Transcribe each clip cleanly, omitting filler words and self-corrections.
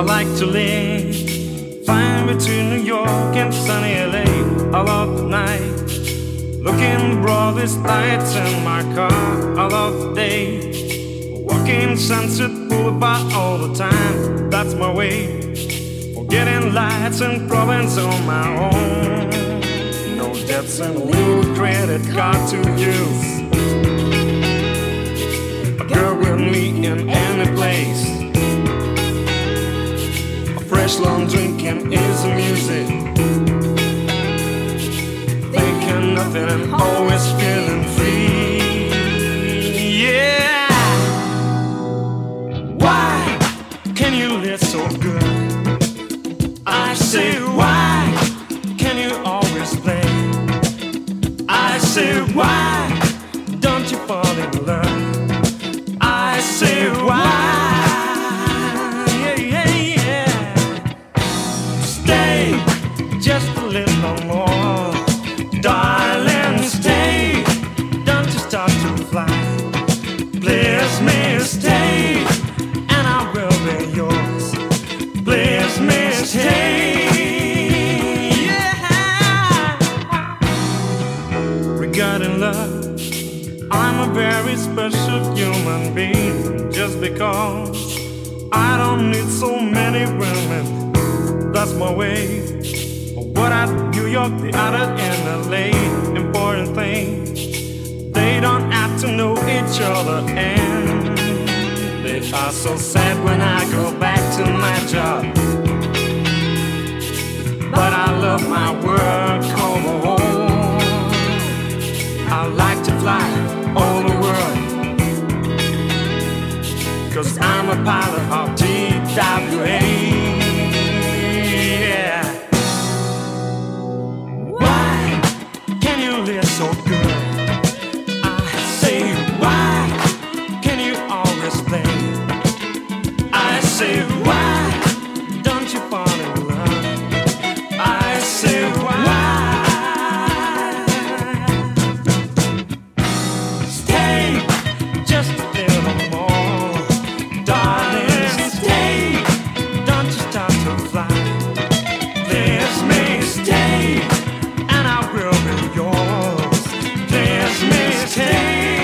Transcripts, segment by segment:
like to live fine between New York and sunny LA. I love the night, looking broadest lights in my car. I love the day, walking Sunset Boulevard all the time. That's my way, forgetting lights and problems on my own. No debts and a little credit card to use. A girl with me in any place. Fresh long drinking is the music. Thinking nothing and always feeling free. Yeah. Why can you live so good? I say, why can you always play? I say, why don't you fall in love? I say, why? Just a little more, darling, stay. Don't you start to fly. Please me stay, and I will be yours. Please me stay. Yeah. Regarding love, I'm a very special human being. Just because I don't need so many women, that's my way. What at New York, the other in LA. Important thing, they don't have to know each other, and they are so sad when I go back to my job. But I love my work, home. I like to fly all the world, 'cause I'm a pilot of TWA. So good. I say, why can you always play? I say, why don't you fall in love? I say, why? Stay just a little more, darling, stay. Don't you start to fly. Please me stay, and I will be yours. Stay.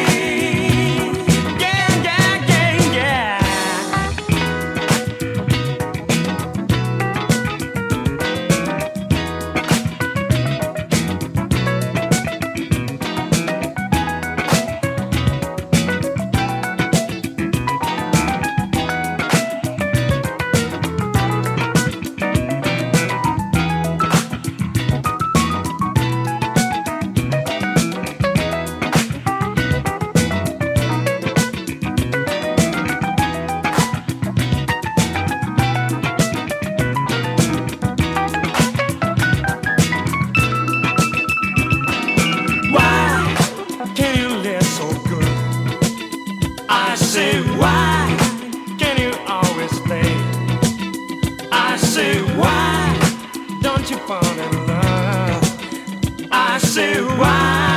Yeah, yeah, yeah, yeah. I say, why can you always play? I say, why don't you fall in love? I say, why?